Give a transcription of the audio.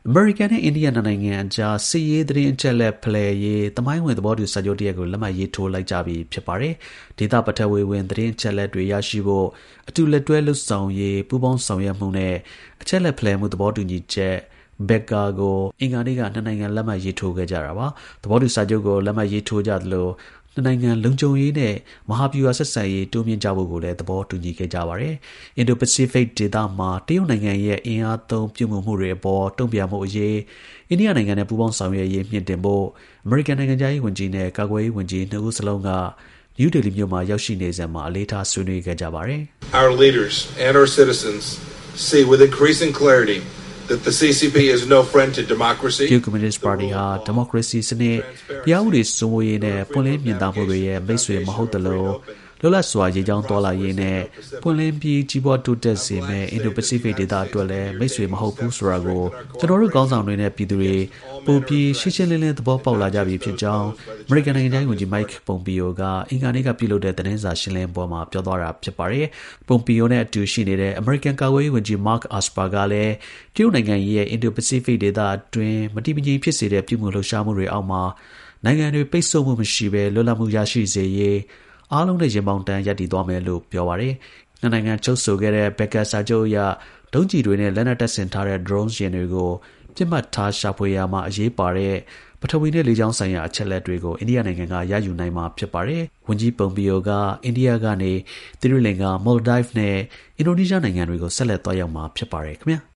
American နဲ့ India နိုင်ငံအကြားစစ်ရေးသတင်းအချက်အလက်ဖလှယ်ရေးသမိုင်းဝင်သဘောတူစာချုပ်တစ်ရပ်ကိုလက်မှတ်ရေးထိုးလိုက်ကြပြီဖြစ်ပါတယ်။ဒေသပထဝီဝင်သတင်းအချက်အလက်တွေရရှိဖို့အတူလက်တွဲလှုပ်ဆောင်ရေးပူးပေါင်းဆောင်ရွက်မှုနဲ့အချက်အလက်ဖလှယ်မှုသဘောတူညီချက် BECA ကိုအင်္ဂါနေ့ကနှစ်နိုင်ငံလက်မှတ်ရေးထိုးခဲ့ကြတာပါ။သဘောတူစာချုပ်ကိုလက်မှတ်ရေးထိုးကြသလိုနှစ်နိုင်ငံလုံခြုံရေးနဲ့မဟာဗျူဟာဆက်ဆံရေးတိုးမြှင့်ကြဖို့ကိုလည်းသဘောတူညီခဲ့ကြပါတယ်။ Indo-Pacific ဒေသမှာတရုတ်နိုင်ငံရဲ့အင်အားသုံးပြုမှုမှုတွေအပေါ်တုံ့ပြန်မှုအရေးအိန္ဒိယနိုင်ငံနဲ့ပူးပေါင်းဆောင်ရွက်ရေးမြင့်တင်ဖို့အမေရိကန်နိုင်ငံခြားရေးဝန်ကြီးနဲ့ကာကွယ်ရေးဝန်ကြီးနှစ်ဦးစလုံးကနယူးဒေလီမြို့မှာရောက်ရှိနေစဉ်မှာအလေးထားဆွေးနွေးခဲ့ကြပါတယ်။ Our leaders and our citizens see with increasing clarity that the CCP is no friend to democracy. တရုတ်ကွန်မြူနစ်ပါတီဟာဒီမိုကရေစီစနစ်တရားဥပဒေစိုးမိုးရေးနဲ့ပွင့်လင်းမြင်သာမှုတွေရဲ့မိတ်ဆွေမဟုတ်သလိုလွတ်လပ်စွာရေကြောင်းသွားလာရေးနဲ့ပွင့်လင်းပြီးကြီးပွားတိုးတက်စေမယ့်အင်ဒိုပစိဖိတ်ဒေသအတွက်လည်းမိတ်ဆွေမဟုတ်ဘူးဆိုတာကိုကျွန်တော်တို့ခေါင်းဆောင်တွေနဲ့ပြည်သူတွေပိုပြီးရှင်းရှင်းလင်းလင်းသဘောပေါက်လာကြပြီဖြစ်ကြောင်းအမေရိကန်နိုင်ငံခြားရေးဝန်ကြီး Mike Pompeo ကအင်္ဂါနေ့ကပြုလုပ်တဲ့သတင်းစာရှင်းလင်းပွဲမှာပြောသွားတာဖြစ်ပါတယ်။ Pompeo နဲ့အတူရှိနေတဲ့အမေရိကန်ကာကွယ်ရေးဝန်ကြီး Mark Esper ကလည်းတရုတ်နိုင်ငံရဲ့အင်ဒိုပစိဖိတ်ဒေသအတွင်းမတည်မငြိမ်ဖြစ်စေတဲ့ပြုမှုလှုပ်ရှားမှုတွေအောက်မှာနိုင်ငံတွေပိတ်ဆို့မှုမရှိဘဲလွတ်လပ်မှုရရှိစေရေးအားလုံးနဲ့ရင်ပေါင်တန်းရပ်တည်သွားမယ်လို့ပြောပါတယ်။နှစ်နိုင်ငံချုပ်ဆိုခဲ့တဲ့ BECA စာချုပ်အရဒုံးကျည်တွေနဲ့လက်နက်တပ်ဆင်ထားတဲ့ drone ယာဉ်တွေကိုပြစ်မှတ်ထားရှာဖွေရာမှာအရေးပါတဲ့ပထဝီနဲ့လေကြောင်းဆိုင်ရာအချက်အလက်တွေကိုအိန္ဒိယနိုင်ငံကရယူနိုင်မှာဖြစ်ပါတယ်။ဝန်ကြီး Pompeo ကအိန္ဒိယကနေသီရိလင်္ကာ Maldives နဲ့အင်ဒိုနီးရှားနိုင်ငံတွေကိုဆက်လက်သွားရောက်မှာဖြစ်ပါတယ်ခင်ဗျာ။